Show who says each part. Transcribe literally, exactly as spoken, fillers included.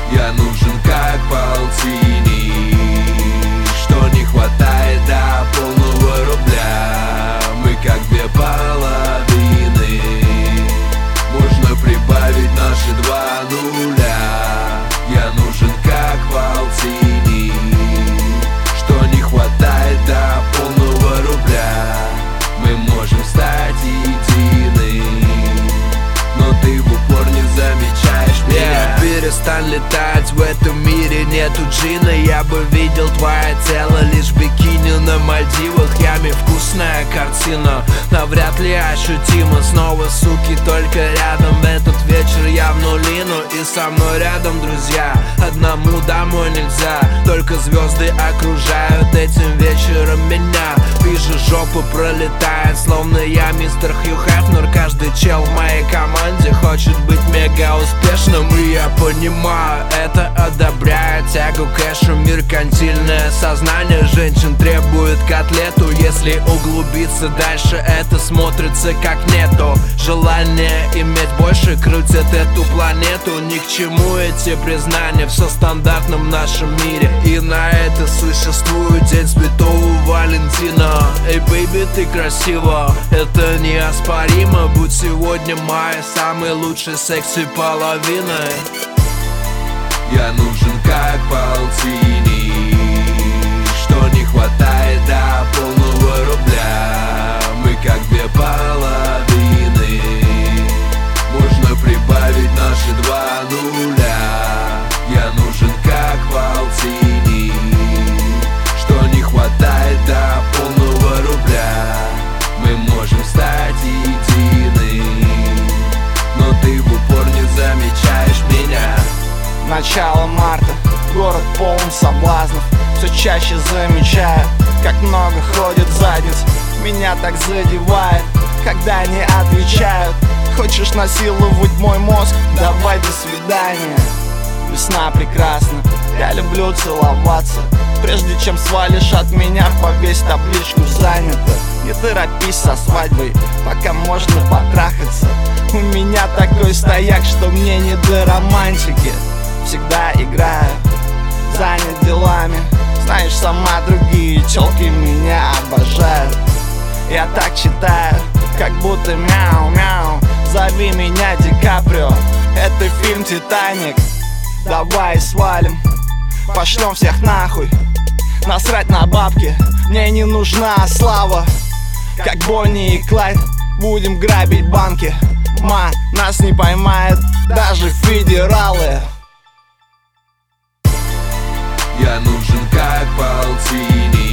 Speaker 1: Я нужен как полтинник, что не хватает до полного рубля. Мы как две половины, можно прибавить наши два нуля. Я нужен как полтинник, что не хватает до полного рубля. Мы можем стать едины, но ты в упор не замечаешь меня.
Speaker 2: Перестань летать, в этом мире нету джина. Я бы видел твое тело лишь в бикини на Мальдивах. Ями вкусная картина, навряд ли ощутимо. Снова суки только рядом, этот вечер я в нули. Ну и со мной рядом друзья, одному домой нельзя. Только звезды окружают этим вечером меня. Вижу, жопа пролетает, словно я мистер Хью Хефнер. Каждый чел в моей команде хочет быть мега успешным, и я понимаю, это одобряет тягу к кэшу. Меркантильное сознание женщин требует котлету. Если углубиться дальше, это смотрится как нету. Желание иметь больше крутит эту планету. Ни к чему эти признания в стандартном нашем мире. И на это существует День Святого Валентина. Эй, бэйби, ты красива, это неоспоримо. Будь сегодня моей самой лучшей секси половиной.
Speaker 1: Я нужен как полтинник, что не хватает до полного рубля. Мы как две половины, можно прибавить наши два нуля. Я нужен как полтинник, что не хватает до полного рубля. Мы можем стать едины, но ты в упор не замечаешь меня.
Speaker 3: Начало марта, город полон соблазнов. Все чаще замечаю, как много ходит задниц. Меня так задевает, когда не отвечают. Хочешь насиловать мой мозг? Давай, до свидания. Весна прекрасна, я люблю целоваться. Прежде чем свалишь от меня, повесь табличку «Занято». Не торопись со свадьбой, пока можно потрахаться. У меня такой стояк, что мне не до романтики. Всегда играю, занят делами. Знаешь, сама другие тёлки меня обожают. Я так читаю, как будто мяу-мяу. Зови меня Ди Каприо, это фильм «Титаник». Давай свалим, пошлем всех нахуй. Насрать на бабки, мне не нужна слава. Как Бонни и Клайд, будем грабить банки. Ма, нас не поймает даже федералы.
Speaker 1: Я нужен как полтинник,